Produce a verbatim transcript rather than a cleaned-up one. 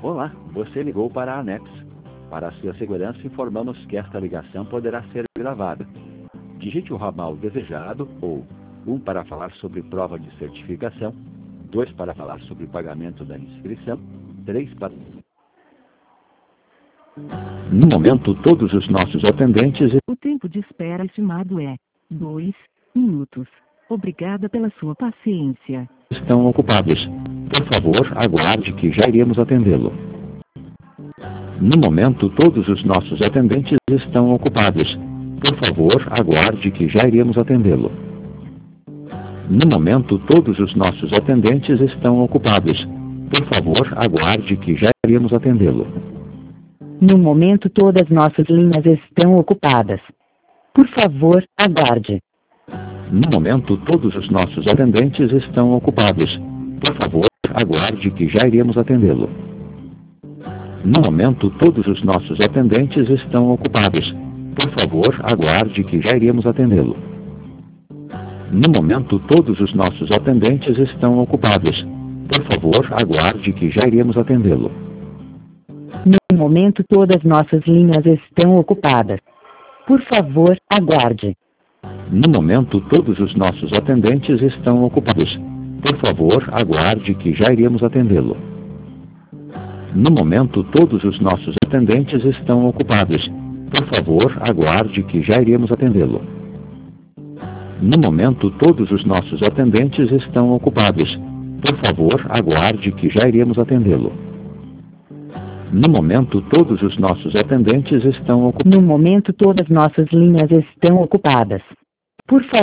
Olá, você ligou para a ANEX. Para a sua segurança, informamos que esta ligação poderá ser gravada. Digite o ramal desejado ou um para falar sobre prova de certificação, dois para falar sobre pagamento da inscrição, três para... No momento, todos os nossos atendentes... O tempo de espera estimado é dois minutos. Obrigada pela sua paciência. Estão ocupados. Por favor, aguarde que já iremos atendê-lo. No momento, todos os nossos atendentes estão ocupados. Por favor, aguarde que já iremos atendê-lo. No momento, todos os nossos atendentes estão ocupados. Por favor, aguarde que já iremos atendê-lo. No momento, todas nossas linhas estão ocupadas. Por favor, aguarde. No momento, todos os nossos atendentes estão ocupados. Por favor, aguarde que já iremos atendê-lo. No momento, todos os nossos atendentes estão ocupados. Por favor, aguarde que já iremos atendê-lo. No momento, todos os nossos atendentes estão ocupados. Por favor, aguarde que já iremos atendê-lo. No momento, todas nossas linhas estão ocupadas. Por favor, aguarde. No momento, todos os nossos atendentes estão ocupados. Por favor, aguarde que já iremos atendê-lo. No momento, todos os nossos atendentes estão ocupados. Por favor, aguarde que já iremos atendê-lo. No momento, todos os nossos atendentes estão ocupados. Por favor, aguarde que já iremos atendê-lo. No momento, todos os nossos atendentes estão ocupados. No momento, todas nossas linhas estão ocupadas. Por favor.